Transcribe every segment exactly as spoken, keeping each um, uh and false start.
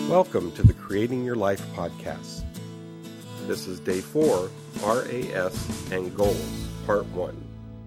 Welcome to the Creating Your Life podcast. This is day four, R A S and Goals, part one.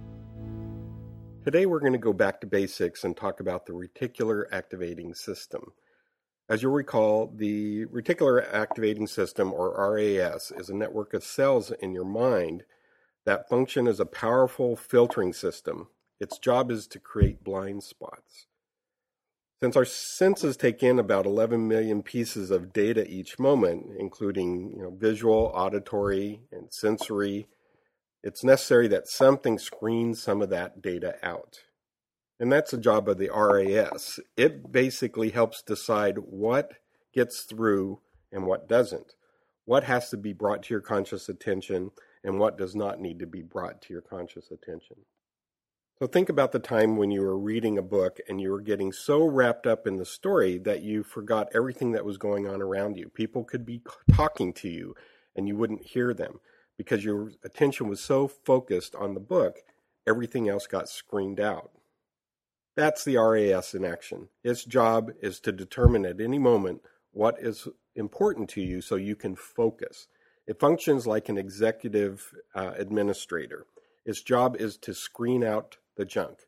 Today we're going to go back to basics and talk about the reticular activating system. As you'll recall, the reticular activating system, or R A S, is a network of cells in your mind that function as a powerful filtering system. Its job is to create blind spots. Since our senses take in about eleven million pieces of data each moment, including you know, visual, auditory, and sensory, it's necessary that something screens some of that data out. And that's the job of the R A S. It basically helps decide what gets through and what doesn't. What has to be brought to your conscious attention and what does not need to be brought to your conscious attention. So think about the time when you were reading a book and you were getting so wrapped up in the story that you forgot everything that was going on around you. People could be talking to you and you wouldn't hear them because your attention was so focused on the book, everything else got screened out. That's the R A S in action. Its job is to determine at any moment what is important to you so you can focus. It functions like an executive uh, administrator. Its job is to screen out the junk.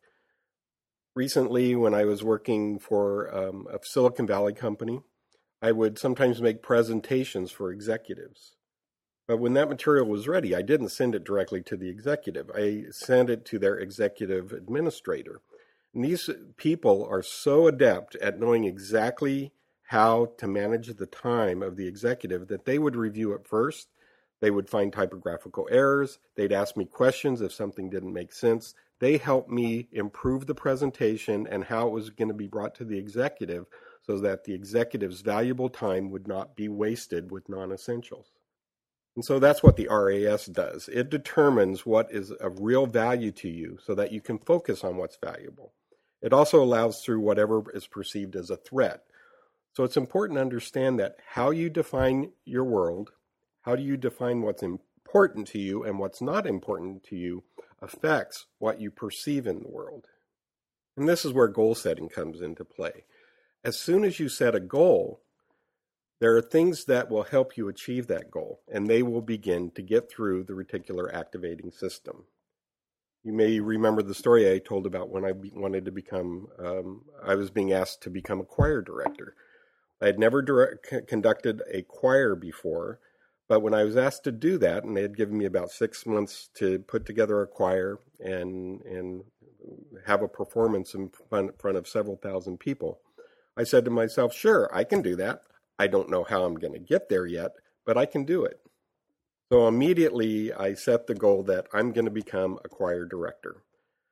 Recently, when I was working for um, a Silicon Valley company, I would sometimes make presentations for executives. But when that material was ready, I didn't send it directly to the executive. I sent it to their executive administrator. And these people are so adept at knowing exactly how to manage the time of the executive that they would review it first. They would find typographical errors. They'd ask me questions if something didn't make sense. They helped me improve the presentation and how it was going to be brought to the executive so that the executive's valuable time would not be wasted with non-essentials. And so that's what the R A S does. It determines what is of real value to you so that you can focus on what's valuable. It also allows through whatever is perceived as a threat. So it's important to understand that how you define your world, how do you define what's important to you and what's not important to you affects what you perceive in the world. And this is where goal setting comes into play. As soon as you set a goal, there are things that will help you achieve that goal, and they will begin to get through the reticular activating system. You may remember the story I told about when I wanted to become, um, I was being asked to become a choir director. I had never direct, conducted a choir before, but when I was asked to do that, and they had given me about six months to put together a choir and and have a performance in front of several thousand people, I said to myself, sure, I can do that. I don't know how I'm going to get there yet, but I can do it. So immediately I set the goal that I'm going to become a choir director.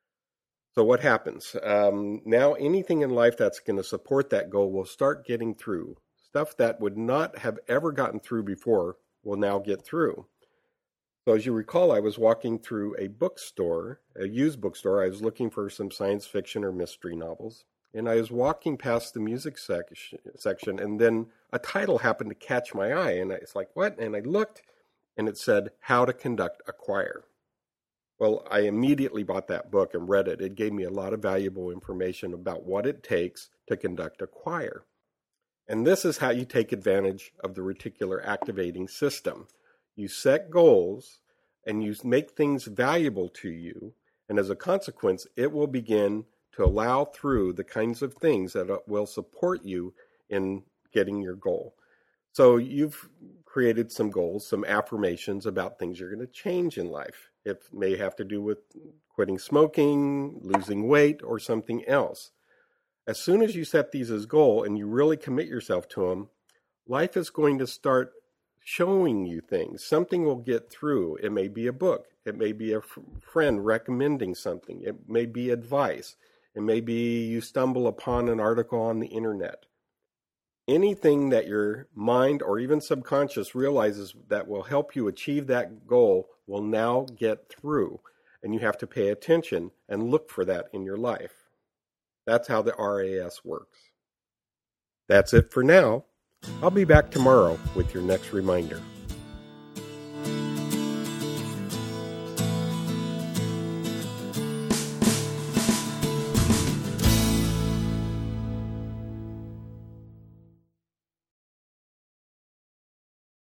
So what happens? Um, now anything in life that's going to support that goal will start getting through. Stuff that would not have ever gotten through before will now get through. So as you recall, I was walking through a bookstore, a used bookstore. I was looking for some science fiction or mystery novels. And I was walking past the music sec- section, and then a title happened to catch my eye. And I was like, what? And I looked, and it said, How to Conduct a Choir. Well, I immediately bought that book and read it. It gave me a lot of valuable information about what it takes to conduct a choir. And this is how you take advantage of the reticular activating system. You set goals and you make things valuable to you. And as a consequence, it will begin to allow through the kinds of things that will support you in getting your goal. So you've created some goals, some affirmations about things you're going to change in life. It may have to do with quitting smoking, losing weight, or something else. As soon as you set these as goal and you really commit yourself to them, life is going to start showing you things. Something will get through. It may be a book. It may be a f- friend recommending something. It may be advice. It may be you stumble upon an article on the internet. Anything that your mind or even subconscious realizes that will help you achieve that goal will now get through. And you have to pay attention and look for that in your life. That's how the R A S works. That's it for now. I'll be back tomorrow with your next reminder.